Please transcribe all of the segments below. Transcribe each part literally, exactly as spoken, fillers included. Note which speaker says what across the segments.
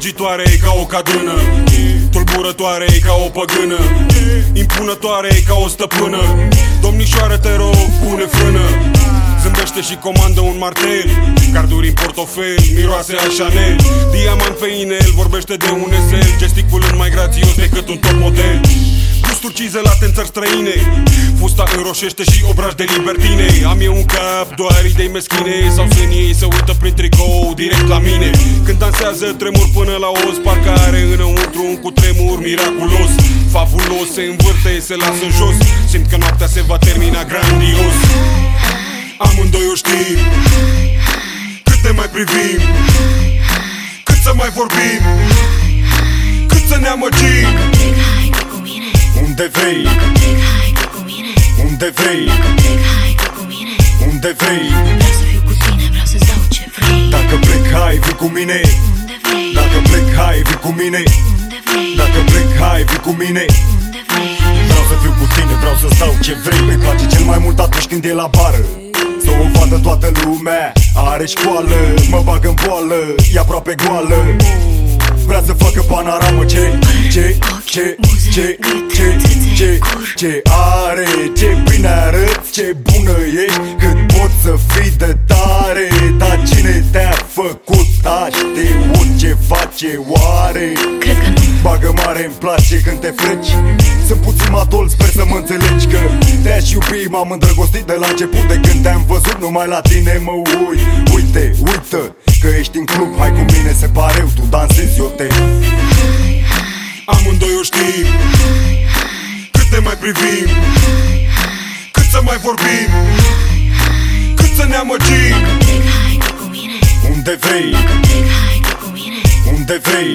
Speaker 1: Amăgitoare ca o cadână, tulburătoare ca o păgână, impunătoare ca o stăpână. Domnișoară, te rog, pune frână. Zâmbește și comandă un martel, carduri în portofel, miroase a Chanel. Diamant pe inel, vorbește de un esel, gesticulând mai grațios decât un top model. Gusturi cizelate în țări străine, fusta înroșește și obraj de libertine. Am eu un cap, doar idei meschine, sau sunt ei să uită prin tricou direct la mine. Când dansează tremur până la os, parcă are înăuntru un cutremur miraculos. Fabulos, se învârte, se lasă în jos, simt că noaptea se va termina grandios. Amândoi o știm, cât ne mai privim, cât să mai vorbim, cât să ne amăgim. Unde vrei, unde vrei, unde vrei.
Speaker 2: Vreau să fiu cu tine, vreau să-ți dau ce vrei.
Speaker 1: Dacă plec, hai, vii cu mine.
Speaker 2: Unde vrei,
Speaker 1: dacă plec, hai, vii cu mine.
Speaker 2: Unde vrei,
Speaker 1: dacă plec, hai, vii cu mine.
Speaker 2: Unde vrei.
Speaker 1: Vreau să fiu cu tine, vreau să-ți dau ce vrei. Îmi place cel mai mult atunci când e la bară, să o vadă toată lumea. Are școală, mă bag în boală, e aproape goală. Vrea să facă panoramă. Ce, ce, ce, ce, ce, ce, ce are, ce bine arăți, ce bună ești, cât poți să fii de tare. Dar cine te-a făcut, a știut ce face oare?
Speaker 2: Cred că nu.
Speaker 1: Bagă mare, îmi place când te freci. Sunt puțin matol, sper să mă înțelegi că te-aș iubi, m-am îndrăgostit de la început. De când te-am văzut, numai la tine mă uit. Uite, uită că ești în club, hai cu mine, se pare eu, tu dansezi, eu te. Amândoi o știm, cât ne mai privim, cât să mai vorbim, cât să ne amăgim. Unde vrei, unde vrei,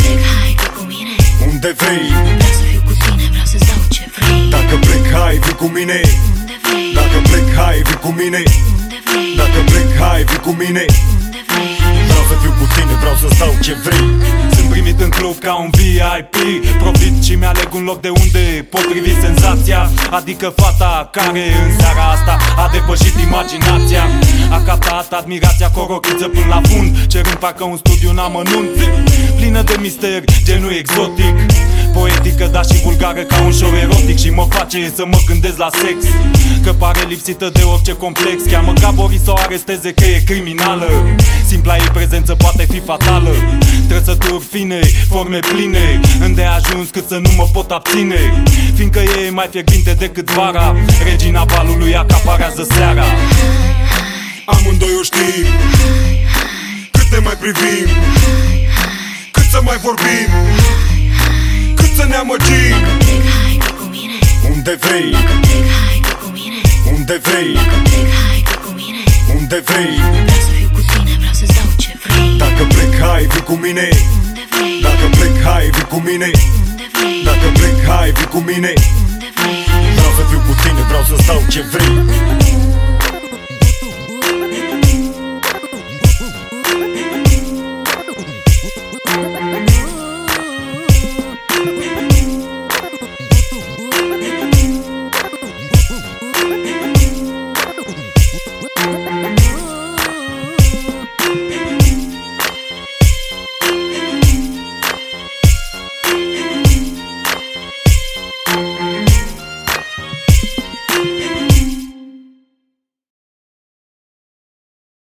Speaker 1: unde vrei.
Speaker 2: Vreau să fiu cu tine, vreau să-ți dau ce vrei.
Speaker 1: Dacă plec, hai, vii cu mine.
Speaker 2: Unde vrei,
Speaker 1: dacă plec, hai, vii cu mine.
Speaker 2: Unde vrei,
Speaker 1: dacă plec, hai, vii cu mine.
Speaker 2: Unde vrei.
Speaker 1: Vreau să fiu cu tine, vreau să-ți dau ce vrei.
Speaker 3: Sunt primit în club ca un V I P, profit și mi-aleg un loc de unde pot privi senzația. Adică fata care în seara asta a depășit imaginația. A captat admirația cu o rochiță până la fund, cerând parcă un studiu în amănunt. Plină de mister, genul exotic, poetică, dar și vulgară ca un show erotic. Și mă face să mă gândesc la sex, că pare lipsită de orice complex. Cheamă ca Boris să o aresteze că e criminală. Simpla ei prezență poate fi fatală. Trăsături fine, forme pline, îndeajuns cât să nu mă pot abține. Fiindcă e mai fierbinte decât vara, regina balului acaparează seara.
Speaker 1: Amândoi o știm, cât ne mai privim, cât să mai vorbim, cât să ne amăgim. Unde vrei, unde vrei, unde vrei.
Speaker 2: Vreau să fiu cu tine, vreau să-ți dau ce vrei.
Speaker 1: Dacă plec, hai, vii cu mine.
Speaker 2: Unde vrei,
Speaker 1: dacă plec, hai, vii cu mine.
Speaker 2: Unde vrei,
Speaker 1: dacă plec, hai, vii cu mine.
Speaker 2: Unde vrei.
Speaker 1: Vreau să fiu cu tine, vreau să-ți dau ce vrei.